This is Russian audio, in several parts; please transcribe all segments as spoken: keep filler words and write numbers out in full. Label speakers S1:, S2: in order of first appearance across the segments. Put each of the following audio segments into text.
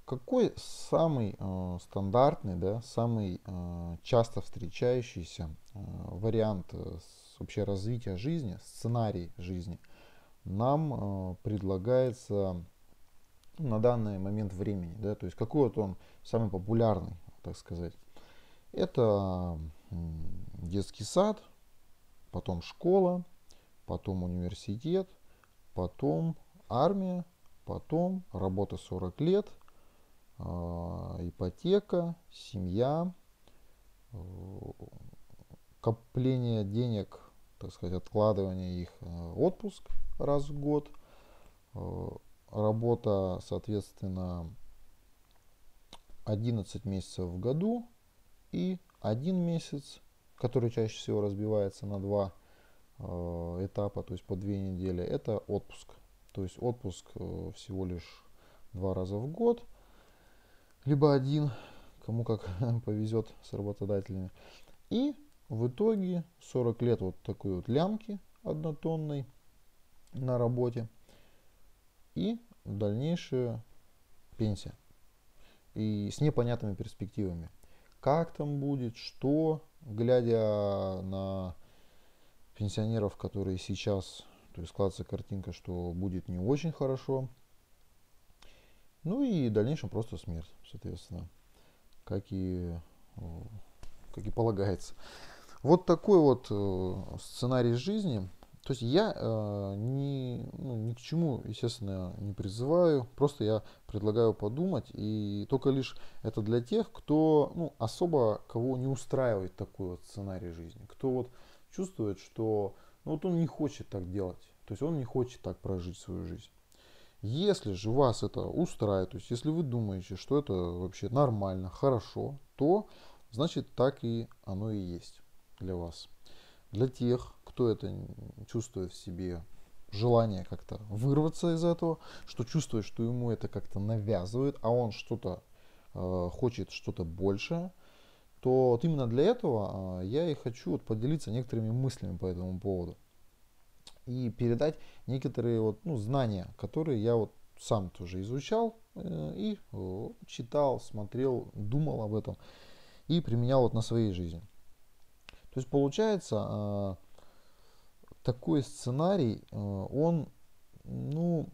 S1: какой самый э, стандартный, да, самый э, часто встречающийся э, вариант э, с- вообще развития жизни, сценарий жизни нам э, предлагается на данный момент времени, да, то есть какой вот он самый популярный, так сказать. Это м, детский сад, потом школа, потом университет, потом армия, потом работа сорок лет, а, ипотека, семья, э, копление денег, так сказать, откладывание их, э, отпуск раз в год, э, работа, соответственно, одиннадцать месяцев в году и один месяц, который чаще всего разбивается на два э, этапа, то есть по две недели, это отпуск. То есть отпуск э, всего лишь два раза в год, либо один, кому как повезет с работодателями. И в итоге сорок лет вот такой вот лямки однотонной на работе и дальнейшая пенсия. И с непонятными перспективами. Как там будет, что, глядя на пенсионеров, которые сейчас, то есть складывается картинка, что будет не очень хорошо. Ну и в дальнейшем просто смерть, соответственно, как и, э, как и полагается. Вот такой вот э, сценарий жизни. То есть я э, ни, ну, ни к чему, естественно, не призываю. Просто я предлагаю подумать. И только лишь это для тех, кто ну, особо кого не устраивает такой вот сценарий жизни. Кто вот чувствует, что ну, вот он не хочет так делать. То есть он не хочет так прожить свою жизнь. Если же вас это устраивает, то есть если вы думаете, что это вообще нормально, хорошо, то значит так и оно и есть для вас. Для тех, кто это чувствует в себе желание как-то вырваться из этого, что чувствует, что ему это как-то навязывает, а он что-то э, хочет, что-то большее, то вот именно для этого э, я и хочу вот поделиться некоторыми мыслями по этому поводу и передать некоторые вот, ну, знания, которые я вот сам тоже изучал э, и э, читал, смотрел, думал об этом и применял вот на своей жизни. То есть получается, э, такой сценарий, э, он, ну,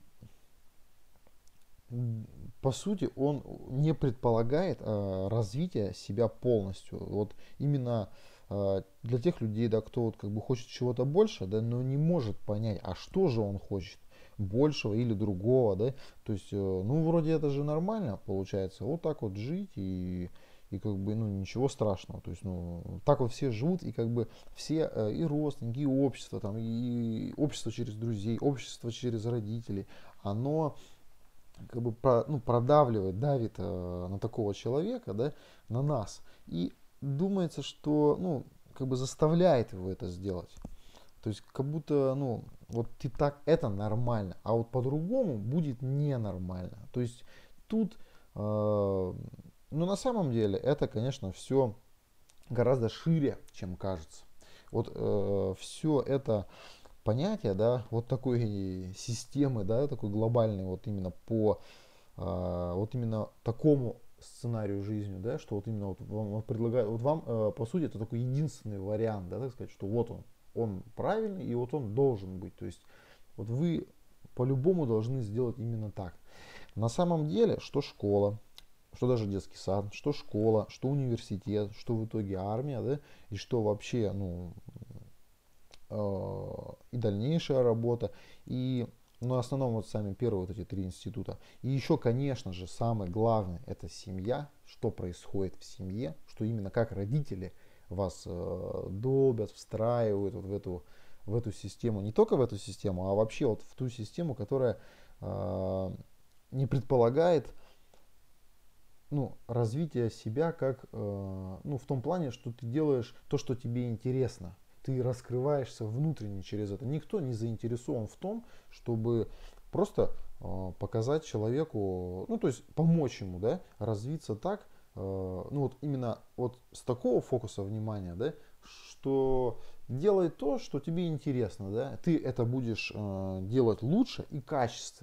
S1: по сути, он не предполагает э, развития себя полностью. Вот именно э, для тех людей, да, кто вот как бы хочет чего-то больше, да, но не может понять, а что же он хочет, большего или другого, да. То есть, э, ну, вроде это же нормально, получается, вот так вот жить и и как бы, ну, ничего страшного. То есть, ну, так вот все живут, и как бы все, э, и родственники, и общество, там, и общество через друзей, общество через родителей, оно как бы про, ну, продавливает, давит э, на такого человека, да, на нас. И думается, что, ну, как бы заставляет его это сделать. То есть, как будто, ну, вот ты так, это нормально, а вот по-другому будет ненормально. То есть, тут, э, ну, на самом деле, это, конечно, все гораздо шире, чем кажется. Вот э, все это понятие, да, вот такой системы, да, такой глобальной, вот именно по а, вот именно такому сценарию жизни, да, что вот именно вот вам вот предлагают, вот вам, э, по сути, это такой единственный вариант, да, так сказать, что вот он, он правильный и вот он должен быть, то есть вот вы по-любому должны сделать именно так. На самом деле, что школа, что даже детский сад, что школа, что университет, что в итоге армия, да, и что вообще, ну, э, и дальнейшая работа, и но в основном вот сами первые вот эти три института. И еще, конечно же, самое главное, это семья, что происходит в семье, что именно как родители вас э, долбят, встраивают вот в эту, в эту систему, не только в эту систему, а вообще вот в ту систему, которая э, не предполагает ну, развитие себя как, э, ну, в том плане, что ты делаешь то, что тебе интересно. Ты раскрываешься внутренне через это. Никто не заинтересован в том, чтобы просто э, показать человеку, ну, то есть помочь ему, да, развиться так, э, ну, вот именно вот с такого фокуса внимания, да, что делай то, что тебе интересно, да, ты это будешь э, делать лучше и качественно.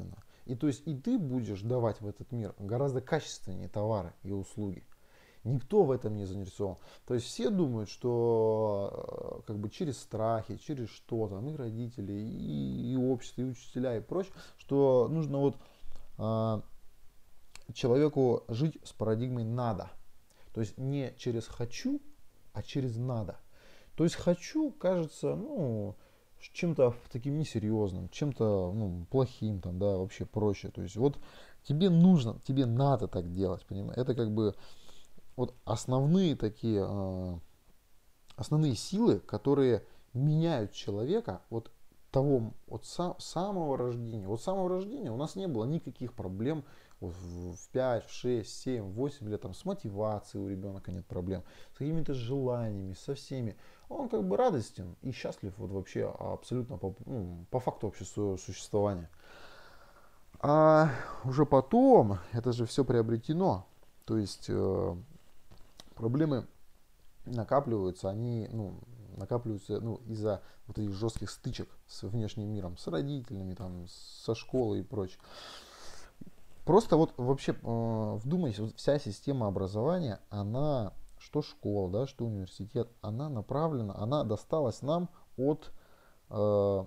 S1: И то есть и ты будешь давать в этот мир гораздо качественнее товары и услуги. Никто в этом не заинтересован. То есть все думают, что э, как бы через страхи, через что там и родители, и, и общество, и учителя, и прочее, что нужно вот э, человеку жить с парадигмой надо. То есть не через хочу, а через надо. То есть хочу кажется, ну, чем-то таким несерьезным, чем-то, ну, плохим, там, да, вообще прочее. То есть вот тебе нужно, тебе надо так делать, понимаешь? Это как бы вот основные такие, э, основные силы, которые меняют человека от того, от са, самого рождения. От самого рождения у нас не было никаких проблем вот в пять, в шесть, семь, восемь лет там, с мотивацией у ребенка нет проблем, с какими-то желаниями, со всеми. Он как бы радостен и счастлив вот вообще абсолютно по, ну, по факту вообще своего существования. А уже потом это же все приобретено. То есть э, проблемы накапливаются, они ну, накапливаются ну, из-за вот этих жестких стычек с внешним миром, с родителями, там, со школой и прочее. Просто вот вообще э, вдумайся, вот вся система образования, она, что школа, да, что университет, она направлена, она досталась нам от э,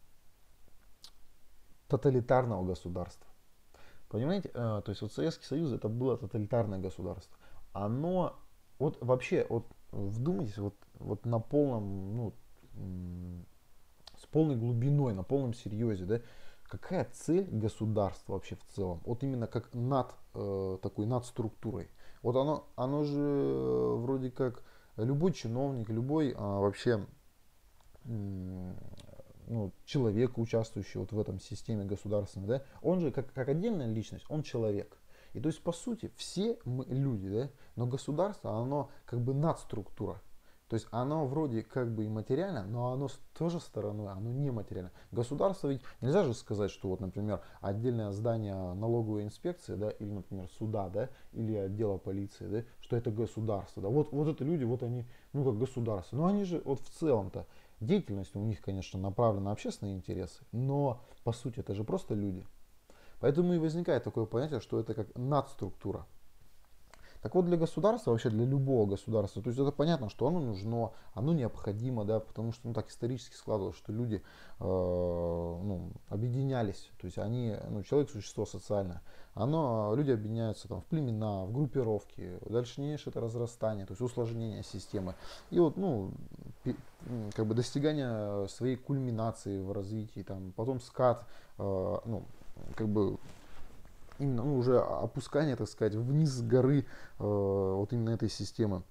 S1: тоталитарного государства. Понимаете, э, то есть вот Советский Союз это было тоталитарное государство. Оно, вот вообще, вот вдумайтесь, вот, вот на полном, ну, с полной глубиной, на полном серьезе, да, какая цель государства вообще в целом? Вот именно как над э, такой над структурой. Вот оно, оно же э, вроде как любой чиновник, любой а, вообще м, ну, человек, участвующий вот в этом системе государственной, да, он же как, как отдельная личность, он человек. И то есть по сути все мы люди, да, но государство, оно как бы надструктура. То есть оно вроде как бы и материально, но оно с той же стороны, оно нематериально. Государство ведь нельзя же сказать, что вот, например, отдельное здание налоговой инспекции, да, или, например, суда, да, или отдела полиции, да, что это государство. Да. Вот, вот это люди, вот они, ну как государство. Но они же вот в целом-то, деятельность у них, конечно, направлена на общественные интересы, но по сути это же просто люди. Поэтому и возникает такое понятие, что это как надструктура. Так вот, для государства, вообще для любого государства, то есть это понятно, что оно нужно, оно необходимо, да, потому что ну, так исторически складывалось, что люди э, ну, объединялись, то есть они, ну, человек существо социальное, оно, люди объединяются там, в племена, в группировки, дальнейшее это разрастание, то есть усложнение системы, и вот, ну, как бы достигание своей кульминации в развитии, там, потом скат, э, ну, как бы именно ну, уже опускание, так сказать, вниз с горы э, вот именно этой системы.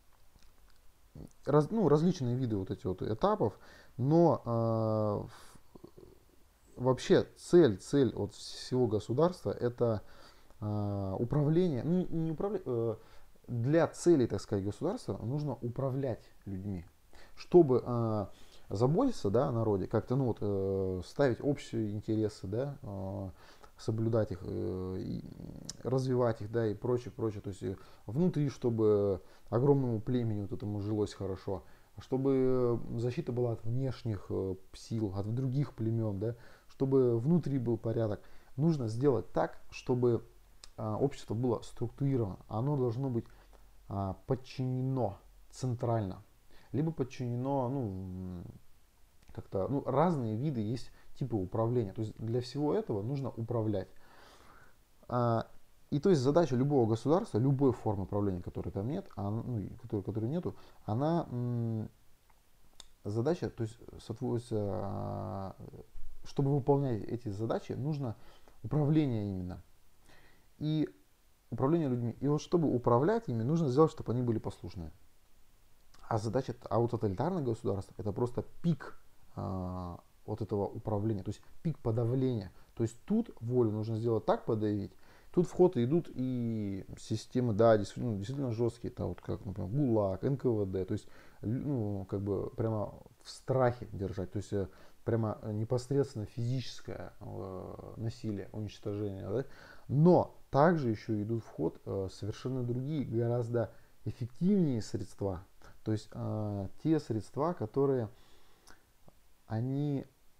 S1: Раз, ну, различные виды вот этих вот этапов, но э, вообще цель, цель от всего государства это э, управление, ну, не управление, э, для целей, так сказать, государства нужно управлять людьми, чтобы э, заботиться, да, о народе, как-то, ну, вот, э, ставить общие интересы, да, э, соблюдать их, э, и развивать их, да, и прочее, прочее. То есть внутри, чтобы огромному племени вот этому жилось хорошо, чтобы защита была от внешних э, сил, от других племен, да, чтобы внутри был порядок. Нужно сделать так, чтобы а, общество было структурировано. Оно должно быть а, подчинено центрально, либо подчинено, ну, как-то, ну, разные виды есть типы управления. То есть для всего этого нужно управлять. А, и то есть задача любого государства, любой формы управления, которой там нет, а, ну, которой, которой нету, она м, задача, то есть соответствуется, чтобы выполнять эти задачи, нужно управление именно. И управление людьми. И вот чтобы управлять ими, нужно сделать, чтобы они были послушные. А задача, а у тоталитарных государств это просто пик а, вот этого управления, то есть пик подавления. То есть тут волю нужно сделать так подавить, тут в ход идут и системы, да, действительно, ну, действительно жесткие, это вот как, например, ГУЛАГ, эн ка вэ дэ, то есть, ну, как бы прямо в страхе держать, то есть прямо непосредственно физическое э, насилие, уничтожение, да? Но также еще идут в ход э, совершенно другие, гораздо эффективнее средства, то есть э, те средства, которые они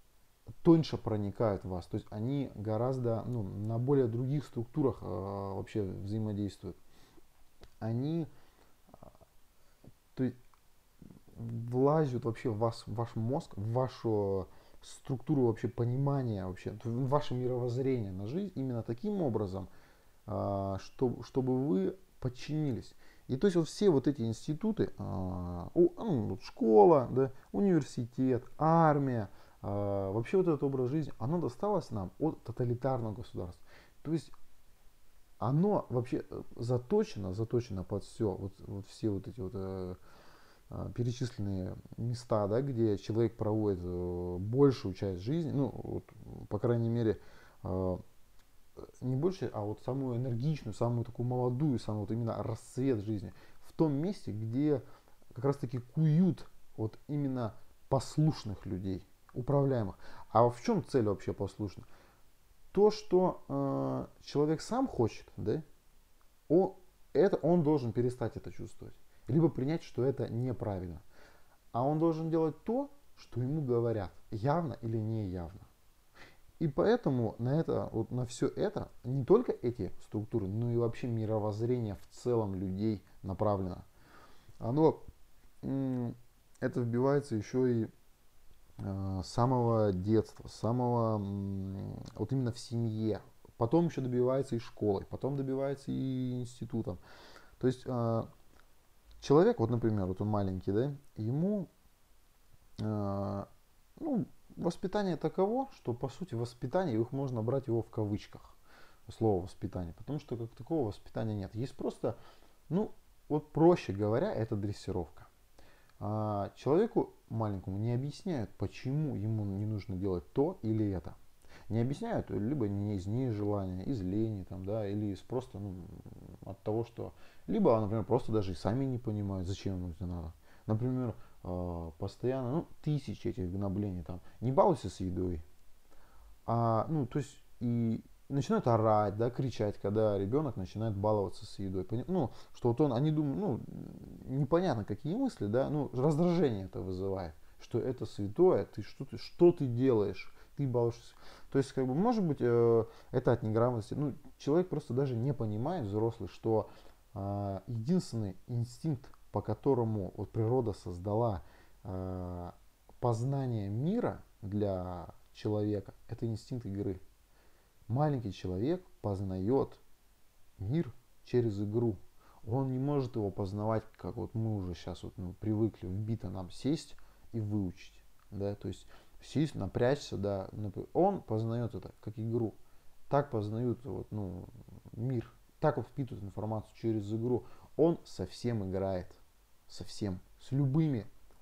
S1: тоньше проникают в вас. То есть они гораздо, ну, на более других структурах э, вообще взаимодействуют. Они, то есть, влазят вообще в, вас, в ваш мозг, в вашу структуру вообще понимания, вообще, в ваше мировоззрение на жизнь именно таким образом, э, что, чтобы вы подчинились. И то есть вот все вот эти институты, э, ну, школа, да, университет, армия, э, вообще вот этот образ жизни, оно досталось нам от тоталитарного государства. То есть оно вообще заточено, заточено под все, вот, вот все вот эти вот э, перечисленные места, да, где человек проводит э, большую часть жизни, ну, вот, по крайней мере, э, не больше, а вот самую энергичную, самую такую молодую, самую вот именно расцвет жизни, в том месте, где как раз таки куют вот именно послушных людей, управляемых. А в чем цель вообще послушных? То, что э, человек сам хочет, да, он, это, он должен перестать это чувствовать. Либо принять, что это неправильно. А он должен делать то, что ему говорят, явно или не явно. И поэтому на, это, вот на все это, не только эти структуры, но и вообще мировоззрение в целом людей направлено. Оно, это вбивается еще и с самого детства, с самого, вот именно в семье. Потом еще добивается и школой, потом добивается и институтом. То есть человек, вот, например, вот он маленький, да, ему, ну, воспитание таково, что по сути воспитание, их можно брать его в кавычках, слово воспитание, потому что как такого воспитания нет. Есть просто, ну, вот проще говоря, это дрессировка. А человеку маленькому не объясняют, почему ему не нужно делать то или это. Не объясняют либо не из нежелания, из лени, там, да, или из просто, ну, от того, что... Либо, например, просто даже и сами не понимают, зачем ему это надо. Например, постоянно, ну, тысячи этих гноблений, там, не балуйся с едой. А, ну, то есть, и начинают орать, да, кричать, когда ребенок начинает баловаться с едой. Ну, что вот он, они думают, ну, непонятно какие мысли, да, ну, раздражение это вызывает, что это святое, ты что ты, что ты делаешь, ты балуешься. То есть, как бы, может быть, э, это от неграмотности. Ну, человек просто даже не понимает, взрослый, что э, единственный инстинкт, по которому вот природа создала э, познание мира для человека, это инстинкт игры. Маленький человек познает мир через игру. Он не может его познавать, как вот мы уже сейчас вот, ну, привыкли, вбито нам сесть и выучить. Да? То есть сесть, напрячься, да. Он познает это как игру. Так познают вот, ну, мир. Так вот впитывают информацию через игру. Он совсем играет. Совсем. С любыми,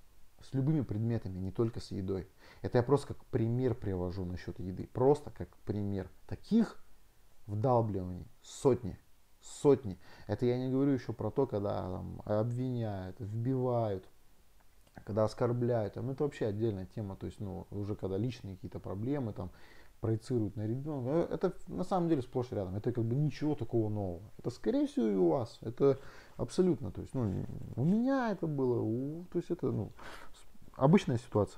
S1: с любыми предметами, не только с едой. Это я просто как пример привожу насчет еды. Просто как пример. Таких вдалбливаний сотни. Сотни. Это я не говорю еще про то, когда там обвиняют, вбивают, когда оскорбляют. Там, это вообще отдельная тема. То есть, ну, уже когда личные какие-то проблемы там проецируют на ребенка. Это на самом деле сплошь и рядом. Это как бы ничего такого нового. Это скорее всего и у вас. Это абсолютно. То есть, ну, у меня это было. У, то есть это, ну, обычная ситуация.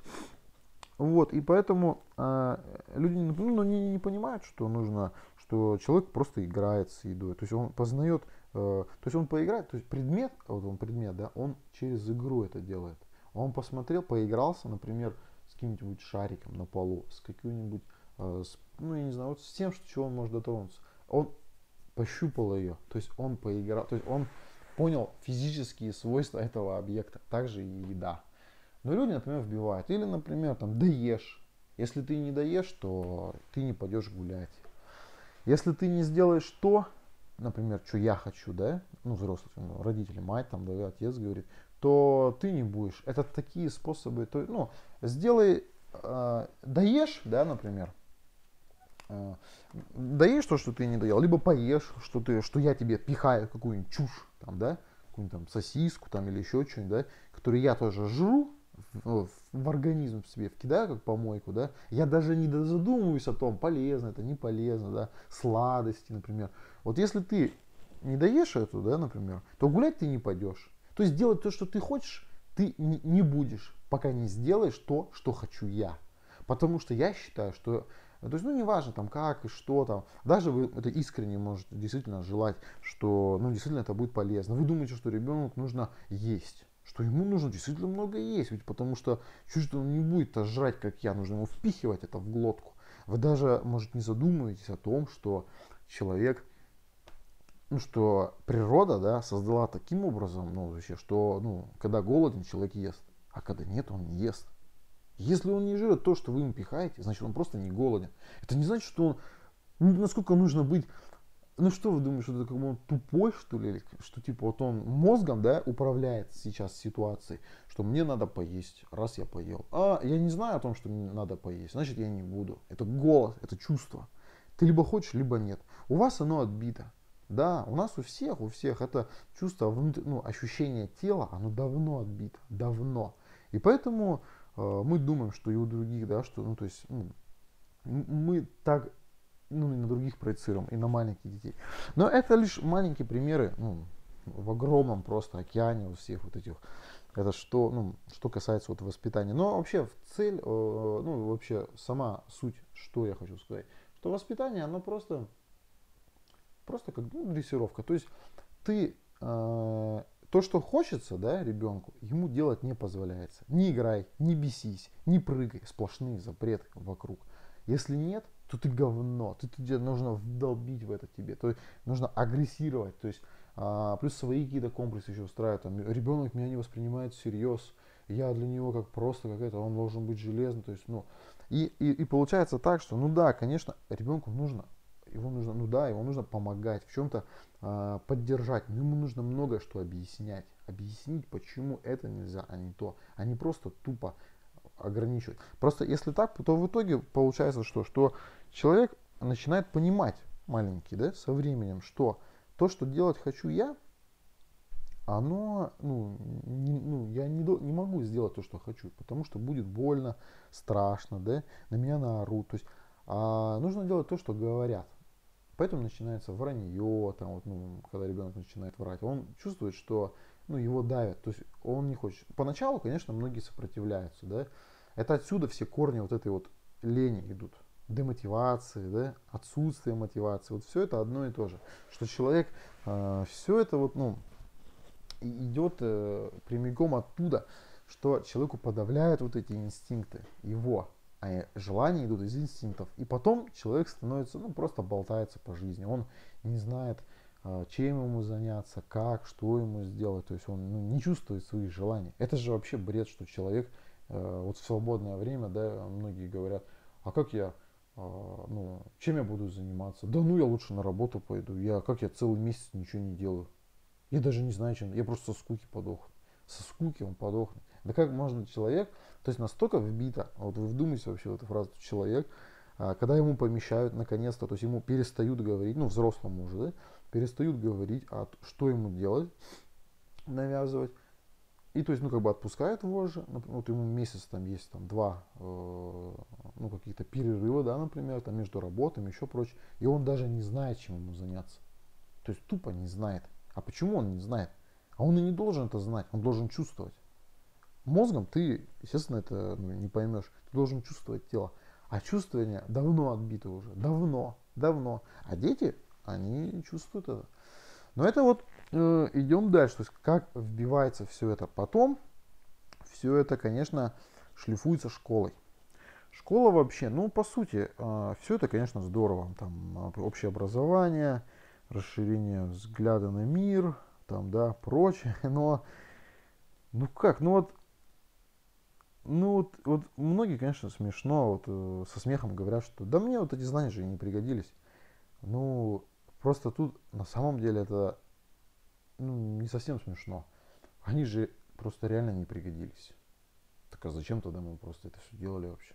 S1: Вот, и поэтому э, люди, ну, не, не понимают, что нужно, что человек просто играет с едой. То есть он познает, э, то есть он поиграет, то есть предмет, вот он предмет, да, он через игру это делает. Он посмотрел, поигрался, например, с каким-нибудь шариком на полу, с каким-нибудь, э, с, ну, я не знаю, вот с тем, что, чего он может дотронуться. Он пощупал ее, то есть он поиграл, то есть он понял физические свойства этого объекта, также и еда. Но люди, например, вбивают. Или, например, там, доешь. Если ты не доешь, то ты не пойдешь гулять. Если ты не сделаешь то, например, что я хочу, да, ну, взрослый, ну, родители, мать, там, да, отец говорит, то ты не будешь. Это такие способы, то, ну, сделай, э, доешь, да, например, э, доешь то, что ты не доел, либо поешь, что, ты, что я тебе пихаю какую-нибудь чушь, там, да, какую-нибудь там сосиску, там, или еще что-нибудь, да, которую я тоже жру, в, в организм себе вкидаю как помойку, да, я даже не задумываюсь о том, полезно это, не полезно, да, сладости, например. Вот если ты не доешь эту, да, например, то гулять ты не пойдешь. То есть делать то, что ты хочешь, ты не, не будешь, пока не сделаешь то, что хочу я. Потому что я считаю, что, то есть, ну, неважно там как и что там, даже вы это искренне можете действительно желать, что, ну, действительно это будет полезно. Вы думаете, что ребенку нужно есть, что ему нужно действительно много есть, ведь потому что чуть он не будет -то жрать, как я, нужно ему впихивать это в глотку. Вы даже, может, не задумываетесь о том, что человек, ну, что природа, да, создала таким образом, ну, вообще, что, ну, когда голоден, человек ест, а когда нет, он не ест. Если он не жрет то, что вы ему пихаете, значит, он просто не голоден. Это не значит, что он, ну, насколько нужно быть, ну, что вы думаете, что это как бы он тупой, что ли, или что, типа, вот он мозгом, да, управляет сейчас ситуацией, что мне надо поесть, раз я поел. А я не знаю о том, что мне надо поесть, значит, я не буду. Это голод, это чувство. Ты либо хочешь, либо нет. У вас оно отбито. Да, у нас у всех, у всех это чувство, внутр... ну, ощущение тела, оно давно отбито, давно. И поэтому э, мы думаем, что и у других, да, что, ну, то есть, ну, мы так, ну, и на других проецируем, и на маленьких детей. Но это лишь маленькие примеры, ну, в огромном просто океане у всех вот этих. Это что, ну, что касается вот воспитания. Но вообще в цель, э, ну, вообще сама суть, что я хочу сказать, что воспитание, оно просто Просто как, ну, дрессировка. То есть ты э, то, что хочется, да, ребенку, ему делать не позволяется. Не играй, не бесись, не прыгай. Сплошные запреты вокруг. Если нет, то ты говно. Ты, тебе нужно вдолбить в это тебе. То есть нужно агрессировать. То есть э, плюс свои какие-то комплексы еще устраивают. Там, ребенок меня не воспринимает всерьез. Я для него как просто какая-то, он должен быть железный. То есть, ну, и, и, и получается так, что, ну да, конечно, ребенку нужно его нужно, ну да, его нужно помогать, в чем-то э, поддержать, но ему нужно многое что объяснять. Объяснить, почему это нельзя, а не то. А не просто тупо ограничивать. Просто если так, то в итоге получается что? Что человек начинает понимать, маленький, да, со временем, что то, что делать хочу я, оно, ну, не, ну я не, до, не могу сделать то, что хочу, потому что будет больно, страшно, да, на меня наорут. То есть а нужно делать то, что говорят. Поэтому начинается вранье, там, вот, ну, когда ребенок начинает врать, он чувствует, что, ну, его давят, то есть он не хочет. Поначалу, конечно, многие сопротивляются, да, это отсюда все корни вот этой вот лени идут, демотивации, да, отсутствие мотивации, вот все это одно и то же, что человек, э, все это вот, ну, идет э, прямиком оттуда, что человеку подавляют вот эти инстинкты его, а желания идут из инстинктов. И потом человек становится, ну, просто болтается по жизни. Он не знает, чем ему заняться, как, что ему сделать. То есть он, ну, не чувствует своих желаний. Это же вообще бред, что человек вот в свободное время, да, многие говорят, а как я, ну, чем я буду заниматься? Да ну я лучше на работу пойду. Я, как я целый месяц ничего не делаю. Я даже не знаю, чем. Я просто со скуки подохну. Со скуки он подохнет. Да как можно человек, то есть настолько вбито, вот вы вдумайтесь вообще в эту фразу, человек, когда ему помещают наконец-то, то есть ему перестают говорить, ну взрослому уже, да, перестают говорить, а что ему делать, навязывать, и то есть, ну как бы отпускают вожжи, вот ему месяц там есть, там два, э, ну каких-то перерыва, да, например, там между работами, еще прочее, и он даже не знает, чем ему заняться, то есть тупо не знает. А почему он не знает? А он и не должен это знать, он должен чувствовать. Мозгом ты, естественно, это, ну, не поймешь. Ты должен чувствовать тело. А чувствование давно отбито уже. Давно, давно. А дети, они чувствуют это. Но это вот э, идем дальше. То есть как вбивается все это потом. Все это, конечно, шлифуется школой. Школа вообще, ну, по сути, э, все это, конечно, здорово. Там общее образование, расширение взгляда на мир, там, да, прочее. Но, ну как, ну вот, ну вот, вот многие, конечно, смешно, вот э, со смехом говорят, что да мне вот эти знания же и не пригодились. Ну, просто тут на самом деле это, ну, не совсем смешно. Они же просто реально не пригодились. Так а зачем тогда мы просто это все делали вообще?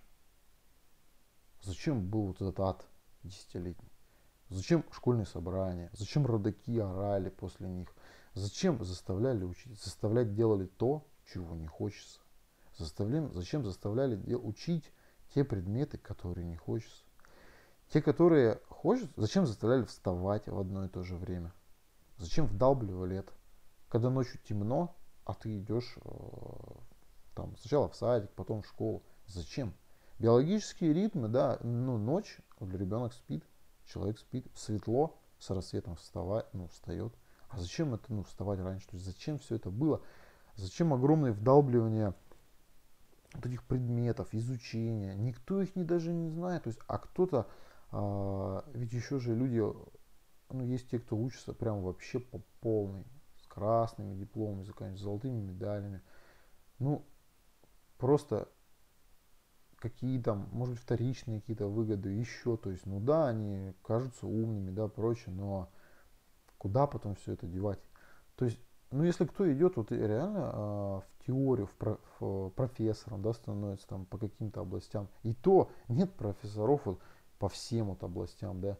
S1: Зачем был вот этот ад десятилетний? Зачем школьные собрания? Зачем родаки орали после них? Зачем заставляли учить? Заставлять делали то, чего не хочется. Заставляем, зачем заставляли учить те предметы, которые не хочется? Те, которые хочется, зачем заставляли вставать в одно и то же время? Зачем вдалбливали это? Когда ночью темно, а ты идешь э, там, сначала в садик, потом в школу. Зачем? Биологические ритмы, да, ну, ночь, ребенок спит, человек спит, светло, с рассветом вставать, ну, встает. А зачем это, ну, вставать раньше? То есть зачем все это было? Зачем огромное вдалбливание вот этих предметов, изучения? Никто их не, даже не знает. То есть, а кто-то, а, ведь еще же люди, ну, есть те, кто учится прям вообще по полной, с красными дипломами, с золотыми медалями. Ну, просто какие там, может быть, вторичные какие-то выгоды, еще, то есть, ну да, они кажутся умными, да, прочее, но куда потом все это девать? То есть, ну если кто идет вот реально а, в теорию, в, про, в профессором, да, становится там по каким-то областям, и то нет профессоров вот по всем вот областям, да,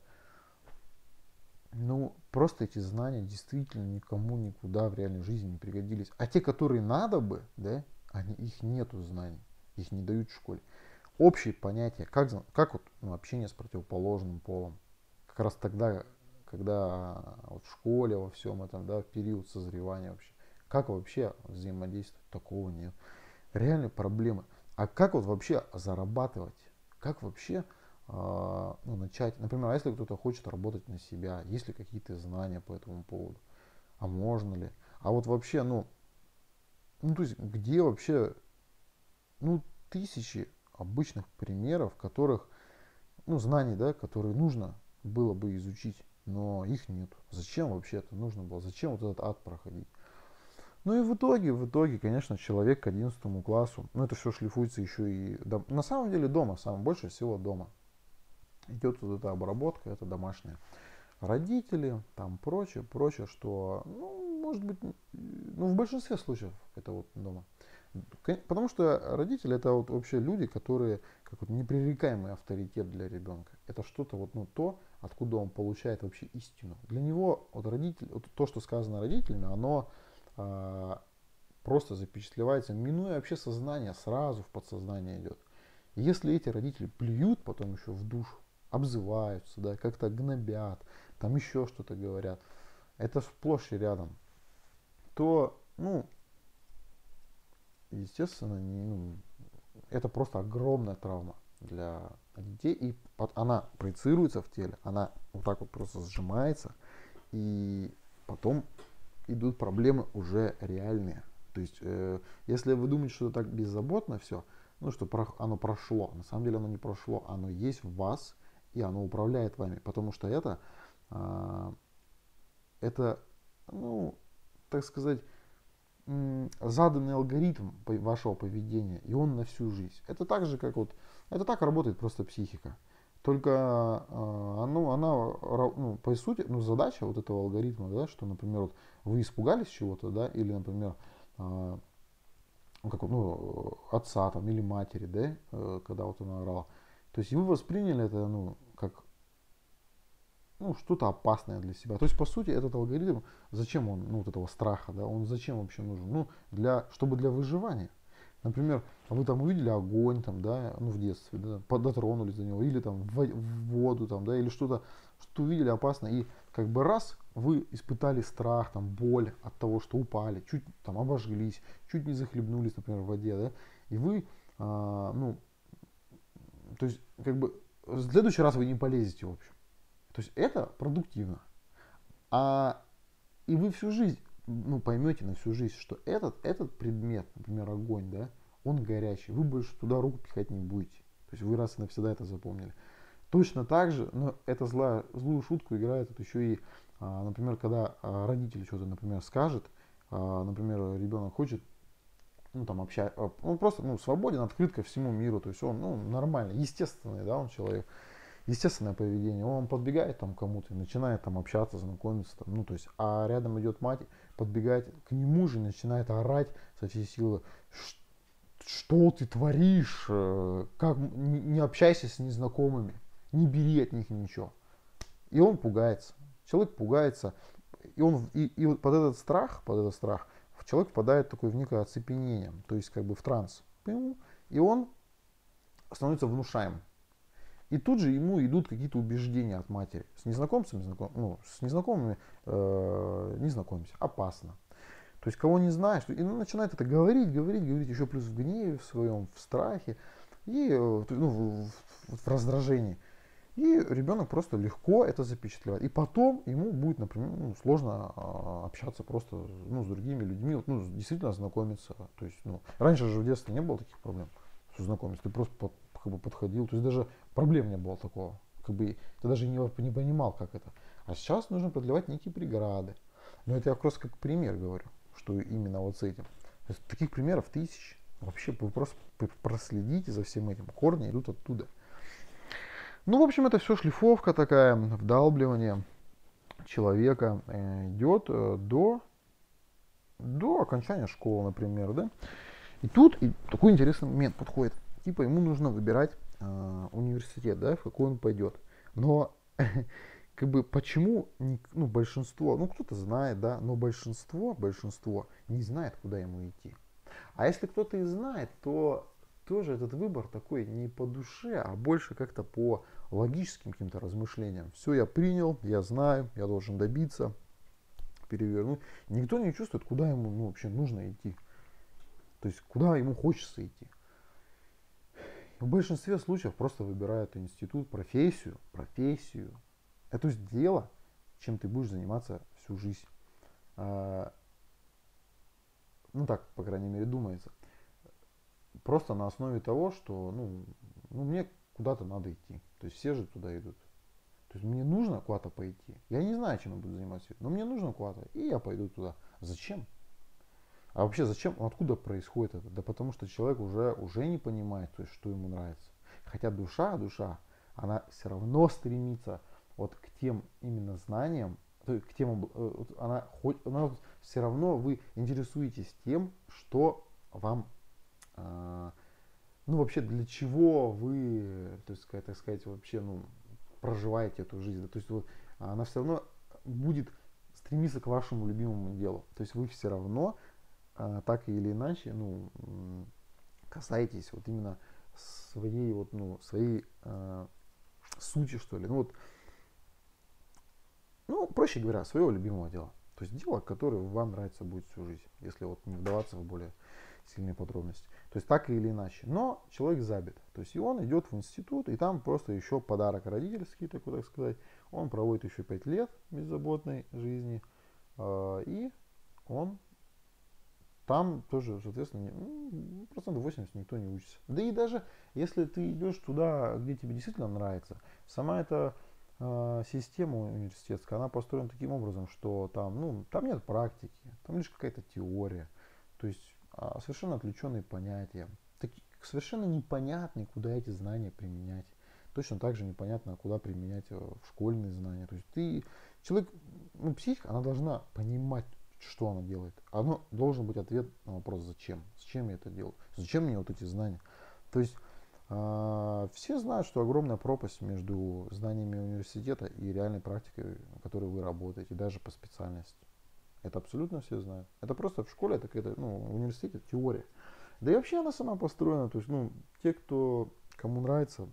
S1: ну просто эти знания действительно никому никуда в реальной жизни не пригодились. А те, которые надо бы, да, они, их нету знаний, их не дают в школе. Общие понятия, как, как вот, ну, общение с противоположным полом. Как раз тогда, когда вот в школе во всем этом, да, период созревания вообще. Как вообще взаимодействовать? Такого нет. Реальные проблемы. А как вот вообще зарабатывать? Как вообще э, ну, начать? Например, а если кто-то хочет работать на себя, есть ли какие-то знания по этому поводу? А можно ли? А вот вообще, ну, ну то есть где вообще, ну, тысячи обычных примеров, которых, ну, знаний, да, которые нужно было бы изучить, но их нет. Зачем вообще это нужно было? Зачем вот этот ад проходить? Ну и в итоге, в итоге, конечно, человек к одиннадцатому классу, ну это все шлифуется еще и, до, на самом деле дома, самое больше всего дома. Идет вот эта обработка, это домашняя. Родители, там прочее, прочее, что, ну, может быть, ну, в большинстве случаев это вот дома. Потому что родители это вот вообще люди, которые как вот непререкаемый авторитет для ребенка. Это что-то вот, ну, то, откуда он получает вообще истину. Для него вот родитель, вот то, что сказано родителями, оно а, просто запечатлевается, минуя вообще сознание, сразу в подсознание идет. И если эти родители плюют потом еще в душу, обзываются, да, как-то гнобят, там еще что-то говорят, это сплошь и рядом, то, ну, естественно, не, ну, это просто огромная травма для детей, и под, она проецируется в теле, она вот так вот просто сжимается, и потом идут проблемы уже реальные. То есть, э, если вы думаете, что это так беззаботно все, ну, что про, оно прошло, на самом деле оно не прошло, оно есть в вас, и оно управляет вами, потому что это, э, это, ну, так сказать, заданный алгоритм вашего поведения, и он на всю жизнь. Это так же, как вот, это так работает просто психика. Только оно, она, ну, по сути, ну, задача вот этого алгоритма, да, что, например, вот вы испугались чего-то, да, или, например, ну, как, ну, отца там, или матери, да, когда вот она орала. То есть вы восприняли это, ну, как, ну, что-то опасное для себя. То есть, по сути, этот алгоритм, зачем он, ну, вот этого страха, да, он зачем вообще нужен? Ну, для, чтобы для выживания. Например, вы там увидели огонь, там, да, ну, в детстве, да, дотронулись до него, или там в, в воду, там, да, или что-то, что увидели опасно, и как бы раз вы испытали страх, там, боль от того, что упали, чуть там обожглись, чуть не захлебнулись, например, в воде, да, и вы, а, ну, то есть, как бы, в следующий раз вы не полезете, в общем. То есть это продуктивно. А и вы всю жизнь, ну, поймете на всю жизнь, что этот, этот предмет, например, огонь, да, он горячий. Вы больше туда руку пихать не будете. То есть вы раз и навсегда это запомнили. Точно так же, но это злая, злую шутку играет вот еще и, а, например, когда а, родитель что-то, например, скажет, а, например, ребенок хочет, ну, там, общаться, он просто, ну, свободен, открыт ко всему миру, то есть он, ну, нормальный, естественный, да, он человек. Естественное поведение. Он подбегает там кому-то и начинает там общаться, знакомиться. Там, ну, то есть, а рядом идет мать, подбегает к нему же, начинает орать со всей силы. Что ты творишь? Как, не общайся с незнакомыми. Не бери от них ничего. И он пугается. Человек пугается. И, он, и, и вот под этот страх, под этот страх, человек впадает в такое в некое оцепенение. То есть как бы в транс. И он становится внушаемым. И тут же ему идут какие-то убеждения от матери. С незнакомцами, знаком, ну, с незнакомыми э, не знакомься, опасно. То есть кого не знаешь, и он начинает это говорить, говорить, говорить, еще плюс в гневе в своем, в страхе. и ну, в, в, в раздражении. И ребенок просто легко это запечатлевает. И потом ему будет, например, ну, сложно а, общаться просто ну, с другими людьми, вот, ну, действительно знакомиться. То есть, ну, раньше же в детстве не было таких проблем с знакомиться. Ты просто под, как бы подходил. То есть даже проблем не было такого. Как бы, ты даже не, не понимал, как это. А сейчас нужно преодолевать некие преграды. Но это я просто как пример говорю, что именно вот с этим. То есть, таких примеров тысячи. Вообще, вы просто проследите за всем этим. Корни идут оттуда. Ну, в общем, это все шлифовка такая, вдалбливание человека э, идет э, до, до окончания школы, например, да. И тут и такой интересный момент подходит. Типа ему нужно выбирать э, университет, да, в какой он пойдет. Но как бы почему ну, большинство, ну кто-то знает, да, но большинство, большинство не знает, куда ему идти. А если кто-то и знает, то тоже этот выбор такой не по душе, а больше как-то по логическим каким-то размышлениям. Все, я принял, я знаю, я должен добиться, перевернуть. Никто не чувствует, куда ему ну, вообще нужно идти. То есть, куда ему хочется идти. В большинстве случаев просто выбирают институт, профессию, профессию. Это дело, чем ты будешь заниматься всю жизнь. А, ну так, по крайней мере, думается. Просто на основе того, что ну, ну, мне куда-то надо идти. То есть все же туда идут. То есть мне нужно куда-то пойти. Я не знаю, чем я буду заниматься, но мне нужно куда-то, и я пойду туда. Зачем? А вообще зачем? Откуда происходит это? Да потому что человек уже, уже не понимает, то есть, что ему нравится. Хотя душа, душа, она все равно стремится вот к тем именно знаниям, то есть к тем, она, она все равно вы интересуетесь тем, что вам, э, ну вообще для чего вы, то есть, так сказать, вообще, ну, проживаете эту жизнь. То есть вот, она все равно будет стремиться к вашему любимому делу. То есть вы все равно а, так или иначе, ну, касаетесь вот именно своей вот, ну, своей э, сути, что ли. Ну вот, ну, проще говоря, своего любимого дела. То есть дело, которое вам нравится будет всю жизнь, если вот не вдаваться в более сильные подробности. То есть так или иначе. Но человек забит. То есть и он идет в институт, и там просто еще подарок родительский, такой, так сказать. Он проводит еще пять лет беззаботной жизни. Э, и он там тоже, соответственно, ну, процентов восемьдесят никто не учится. Да и даже если ты идешь туда, где тебе действительно нравится, сама эта э, система университетская, она построена таким образом, что там, ну, там нет практики, там лишь какая-то теория. То есть а, совершенно отвлеченные понятия. Таки, совершенно непонятно, куда эти знания применять. Точно так же непонятно, куда применять в школьные знания. То есть ты, человек, ну, психика, она должна понимать, что она делает. Оно должен быть ответ на вопрос, зачем. Зачем я это делаю? Зачем мне вот эти знания? То есть э, все знают, что огромная пропасть между знаниями университета и реальной практикой, на которой вы работаете, даже по специальности. Это абсолютно все знают. Это просто в школе, это какая-то, ну, в университете теория. Да и вообще она сама построена. То есть, ну, те, кто, кому нравится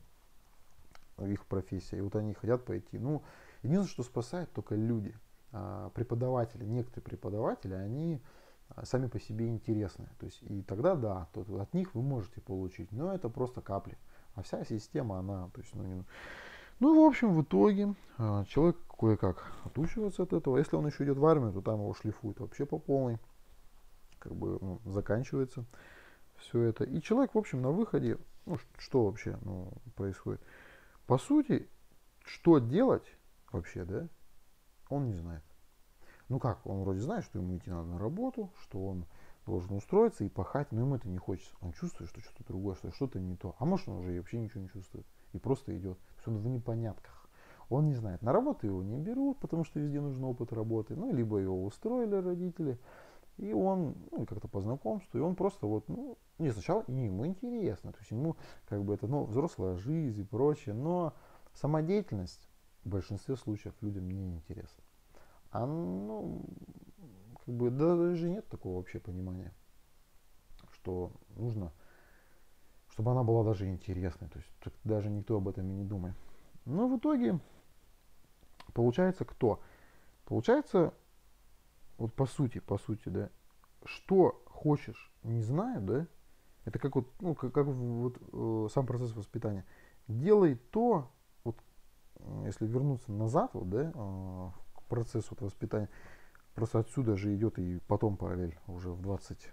S1: их профессия, и вот они хотят пойти. Ну, единственное, что спасает, только люди. Преподаватели, некоторые преподаватели, они сами по себе интересны. То есть, и тогда да, то от них вы можете получить, но это просто капли. А вся система, она, то есть, ну, не... ну, в общем, в итоге человек кое-как отучивается от этого. Если он еще идет в армию, то там его шлифуют вообще по полной. Как бы, ну, заканчивается все это. И человек, в общем, на выходе, ну, что вообще, ну, происходит? По сути, что делать вообще, да, он не знает. Ну как, он вроде знает, что ему идти надо на работу, что он должен устроиться и пахать, но ему это не хочется. Он чувствует, что что-то другое, что что-то не то. А может, он уже вообще ничего не чувствует и просто идет. То есть он в непонятках. Он не знает. На работу его не берут, потому что везде нужен опыт работы. Ну, либо его устроили родители, и он, ну, как-то по знакомству, и он просто вот, ну, не, сначала и ему интересно. То есть ему, как бы, это, ну, взрослая жизнь и прочее, но сама деятельность в большинстве случаев людям не интересна. А, ну, как бы, да, даже нет такого вообще понимания, что нужно, чтобы она была даже интересной. То есть даже никто об этом и не думает. Но в итоге получается кто? Получается, вот по сути, по сути, да, что хочешь, не знаю, да, Это как вот, ну, как, как вот э, сам процесс воспитания. Делай то, вот, м, если вернуться назад, вот, да, э, к процессу вот воспитания, просто отсюда же идет и потом параллель уже в двадцать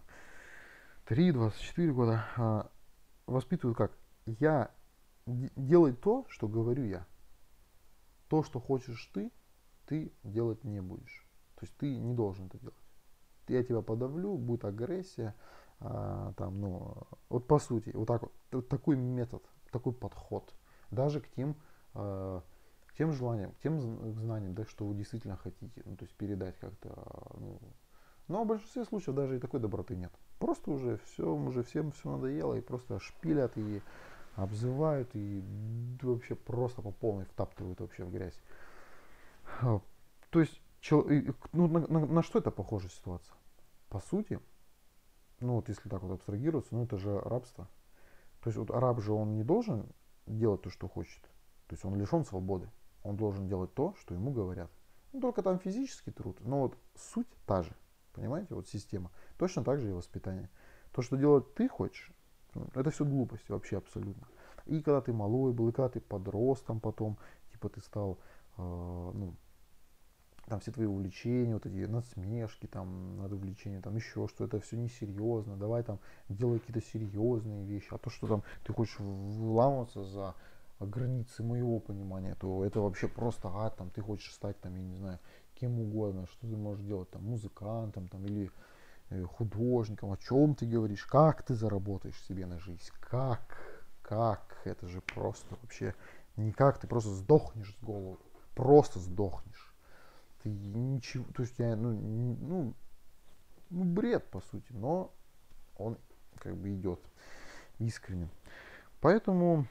S1: три двадцать четыре года. А, воспитывают как? Я д- делай то, что говорю я. То, что хочешь ты, ты делать не будешь. То есть ты не должен это делать. Я тебя подавлю, будет агрессия, а, там, ну, вот по сути, вот так вот, вот такой метод, такой подход, даже к тем, а, к тем желаниям, к тем знаниям, да, что вы действительно хотите, ну, то есть передать как-то, ну, но в большинстве случаев даже и такой доброты нет. Просто уже все, уже всем все надоело, и просто шпилят, и обзывают, и вообще просто по полной втаптывают вообще в грязь. А, То есть, чел- и- ну, на, на- на что это похожа ситуация? По сути, ну вот если так вот абстрагироваться, ну это же рабство. То есть вот раб же он не должен делать то, что хочет. То есть он лишен свободы. Он должен делать то, что ему говорят. Ну, только там физический труд. Но вот суть та же. Понимаете, вот система. Точно так же и воспитание. То, что делать ты хочешь, ну, это все глупости вообще абсолютно. И когда ты малой был, и когда ты подростом потом, типа ты стал, э, ну, там все твои увлечения, вот эти насмешки там над увлечением, там еще что, это все несерьезно, давай там делай какие-то серьезные вещи, а то, что там ты хочешь вламываться за границы моего понимания, то это вообще просто ад, там ты хочешь стать там, я не знаю, кем угодно, что ты можешь делать, там, музыкантом, там, или э, художником, о чем ты говоришь, как ты заработаешь себе на жизнь, как, как, это же просто вообще никак, ты просто сдохнешь с головы, просто сдохнешь. Ты ничего, то есть я, ну, ну, ну, бред, по сути, но он как бы идет искренне. Поэтому,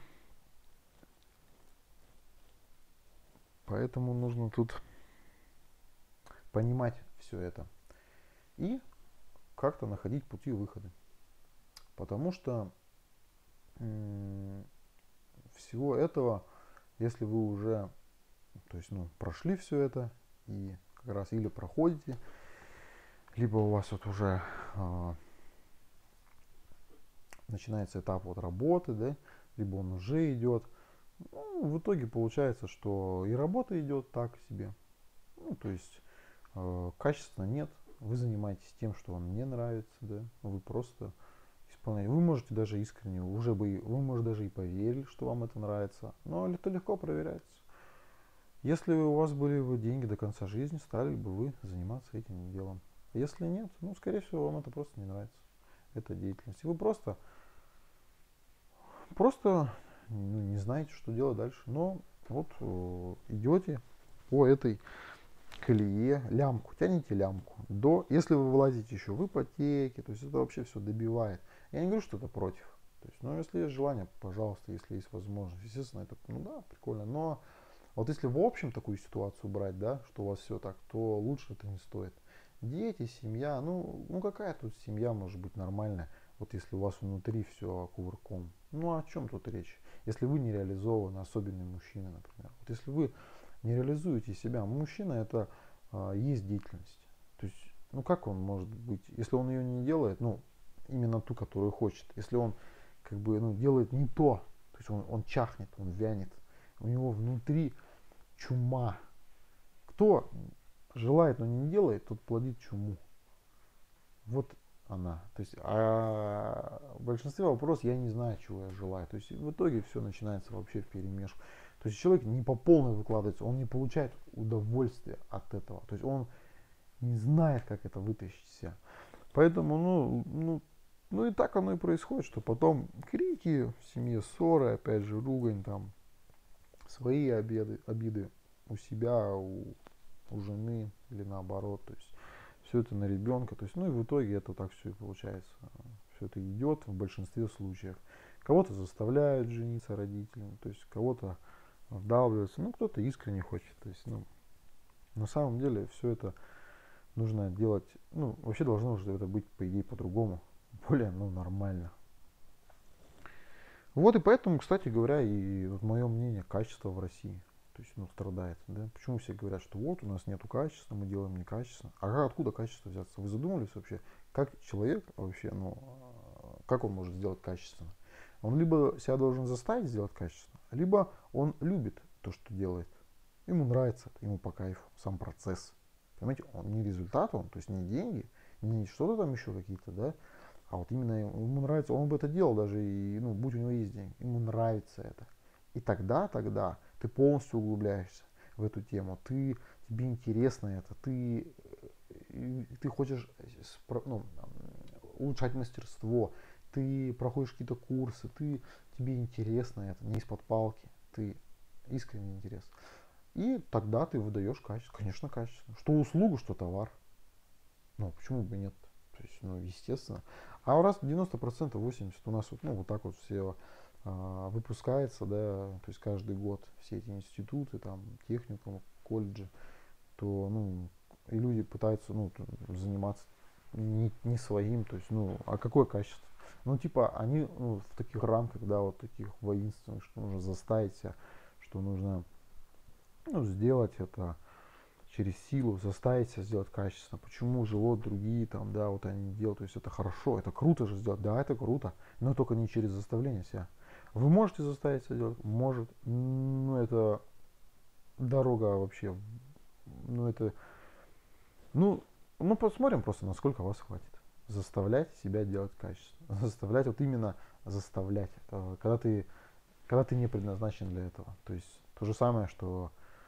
S1: поэтому нужно тут понимать все это и как-то находить пути выхода. Потому что м, всего этого, если вы уже, то есть, ну, прошли все это и как раз или проходите, либо у вас вот уже а, начинается этап вот работы, да, либо он уже идет. Ну, в итоге получается, что и работа идет так себе. Ну, то есть э, качества нет. Вы занимаетесь тем, что вам не нравится, да. Вы просто исполняете. Вы можете даже искренне, уже бы, вы, может, даже и поверили, что вам это нравится. Но это легко проверяется. Если у вас были бы деньги до конца жизни, стали бы вы заниматься этим делом. Если нет, ну, скорее всего, вам это просто не нравится. Эта деятельность. И вы просто Просто ну, не знаете, что делать дальше. Но вот э, идете по этой колее, лямку, тянете лямку. До, если вы вылазите еще в ипотеки, то есть это вообще все добивает. Я не говорю, что это против. То есть, но если есть желание, пожалуйста, если есть возможность. Естественно, это, ну да, прикольно. Но вот если в общем такую ситуацию брать, да, что у вас все так, то лучше это не стоит. Дети, семья, ну, ну какая тут семья может быть нормальная, вот если у вас внутри все кувырком. Ну о чем тут речь? Если вы не реализованы, особенный мужчина, например. Вот если вы не реализуете себя, мужчина это а, есть деятельность. То есть, ну как он может быть, если он ее не делает, ну, именно ту, которую хочет, если он как бы ну, делает не то, то есть он, он чахнет, он вянет, у него внутри чума. Кто желает, но не делает, тот плодит чуму. Вот она. То есть, а в большинстве вопросов я не знаю, чего я желаю. То есть в итоге все начинается вообще в перемешку. То есть человек не по полной выкладывается, он не получает удовольствия от этого. То есть он не знает, как это вытащить из себя. Поэтому, ну, ну, ну и так оно и происходит, что потом крики в семье, ссоры, опять же, ругань, там, свои обиды, обиды у себя, у, у жены или наоборот. То есть все это на ребенка. То есть, ну и в итоге это так все и получается. Все это идет в большинстве случаев. Кого-то заставляют жениться родителям, то есть кого-то вдалбливаются, ну кто-то искренне хочет. То есть, ну, на самом деле все это нужно делать, ну, вообще должно уже это быть, по идее, по-другому. Более, ну, нормально. Вот и поэтому, кстати говоря, и вот мое мнение, качество в России, то есть, ну, страдает. Да? Почему все говорят, что вот у нас нету качества, мы делаем некачественно. А откуда качество взяться? Вы задумались вообще, как человек вообще, ну, как он может сделать качественно? Он либо себя должен заставить сделать качественно, либо он любит то, что делает. Ему нравится это, ему по кайфу, сам процесс. Понимаете, он не результат, он, то есть не деньги, не что-то там еще какие-то, да, а вот именно ему нравится, он бы это делал даже, и, ну, будь у него есть деньги, ему нравится это. И тогда, тогда ты полностью углубляешься в эту тему, ты, тебе интересно это, ты, ты хочешь, ну, улучшать мастерство, ты проходишь какие-то курсы, ты, тебе интересно это, не из-под палки, ты искренний интерес. И тогда ты выдаешь качество, конечно, качественно. Что услугу, что товар. Ну, почему бы нет? То есть, ну, естественно. А у нас девяносто процентов, восемьдесят процентов у нас вот, ну, вот так вот все а, выпускается, да, то есть каждый год все эти институты, там, техникум, колледжи, то, ну, и люди пытаются, ну, заниматься не, не своим, то есть, ну, а какое качество? Ну, типа, они, ну, в таких рамках, да, вот таких воинственных, что нужно заставить себя, что нужно, ну, сделать это через силу, заставить себя сделать качественно. Почему же вот другие там, да, вот они делают, то есть это хорошо, это круто же сделать, да, это круто, но только не через заставление себя. Вы можете заставить себя делать? Может, ну это дорога вообще, ну это, ну, ну посмотрим просто, насколько вас хватит. Заставлять себя делать качественно. Заставлять, вот именно заставлять, когда ты, когда ты не предназначен для этого. То есть то же самое, что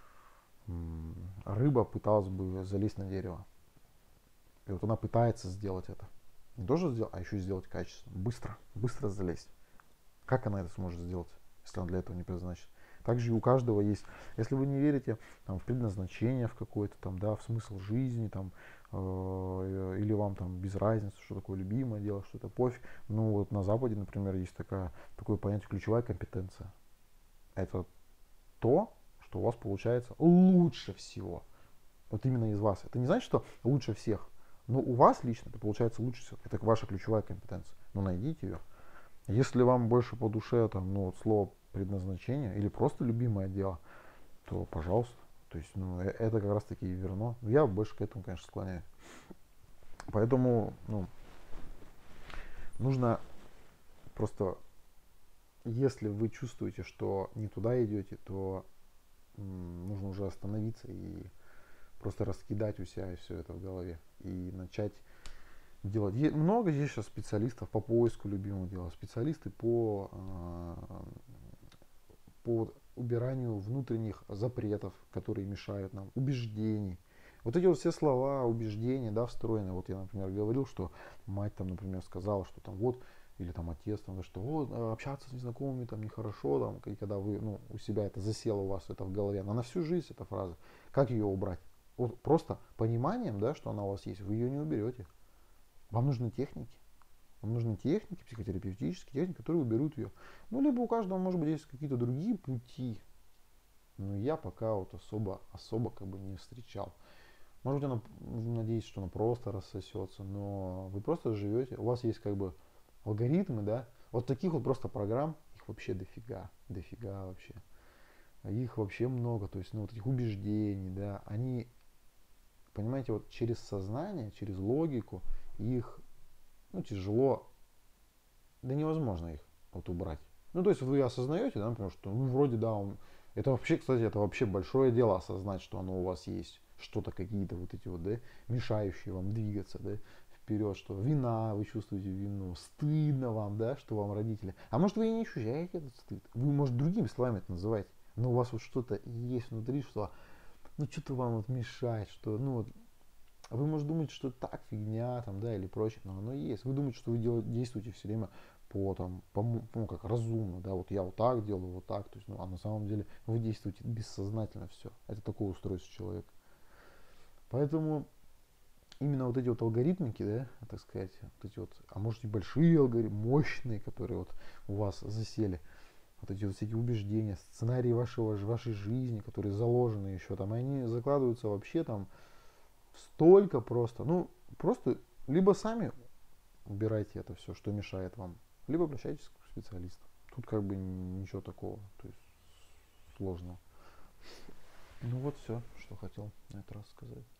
S1: рыба пыталась бы залезть на дерево. И вот она пытается сделать это. Не тоже сделать, а еще и сделать качественно. Быстро, быстро залезть. Как она это сможет сделать, если она для этого не предназначена? Также и у каждого есть, если вы не верите там, в предназначение в какое-то, там, да, в смысл жизни, там, э, или вам там без разницы, что такое любимое дело, что это пофиг. Ну вот на Западе, например, есть такая, такое понятие ключевая компетенция. Это то, что у вас получается лучше всего. Вот именно из вас. Это не значит, что лучше всех. Но у вас лично это получается лучше всего. Это ваша ключевая компетенция. Но найдите ее. Если вам больше по душе там, ну, вот слово предназначение или просто любимое дело, то пожалуйста. То есть, ну, это как раз таки и верно. Я больше к этому, конечно, склоняюсь. Поэтому, ну, нужно просто, если вы чувствуете, что не туда идете, то м, нужно уже остановиться и просто раскидать у себя все это в голове и начать делать. Е- много есть сейчас специалистов по поиску любимого дела, специалисты по, э, по убиранию внутренних запретов, которые мешают нам, убеждений. Вот эти вот все слова, убеждения, да, встроены. Вот я, например, говорил, что мать там, например, сказала, что там вот, или там отец, там, что вот, общаться с незнакомыми там нехорошо, там, и когда вы, ну, у себя это засело у вас это в голове, она на всю жизнь эта фраза. Как ее убрать? Вот просто пониманием, да, что она у вас есть, вы ее не уберете. Вам нужны техники. Вам нужны техники, психотерапевтические техники, которые уберут ее. Ну, либо у каждого, может быть, есть какие-то другие пути. Но я пока вот особо, особо как бы не встречал. Может быть, она, надеюсь, что она просто рассосется, но вы просто живете, у вас есть как бы алгоритмы, да, вот таких вот просто программ, их вообще дофига, дофига вообще. Их вообще много, то есть, ну, вот этих убеждений, да, они, понимаете, вот через сознание, через логику их, ну, тяжело, да невозможно их вот убрать. Ну, то есть вы осознаете, да, например, что, ну, вроде, да, он, это вообще, кстати, это вообще большое дело осознать, что оно у вас есть, что-то какие-то вот эти вот, да, мешающие вам двигаться, да, вперед, что вина, вы чувствуете вину, стыдно вам, да, что вам родители. А может вы и не ощущаете этот стыд, вы, может, другими словами это называете, но у вас вот что-то есть внутри, что, ну, что-то вам вот мешает, что, ну, вот, вы, может, думаете, что это так, фигня, там, да, или прочее, но оно есть. Вы думаете, что вы делаете, действуете все время по, там, по, ну, как разумно, да, вот я вот так делаю, вот так, то есть, ну, а на самом деле вы действуете бессознательно все. Это такое устройство человека. Поэтому именно вот эти вот алгоритмики, да, так сказать, вот эти вот, а может и большие алгоритмы, мощные, которые вот у вас засели, вот эти вот все эти убеждения, сценарии вашего, вашей жизни, которые заложены еще там, они закладываются вообще там столько просто. Ну, просто либо сами убирайте это все, что мешает вам, либо обращайтесь к специалисту. Тут как бы ничего такого, то есть сложного. Ну вот все, что хотел на этот раз сказать.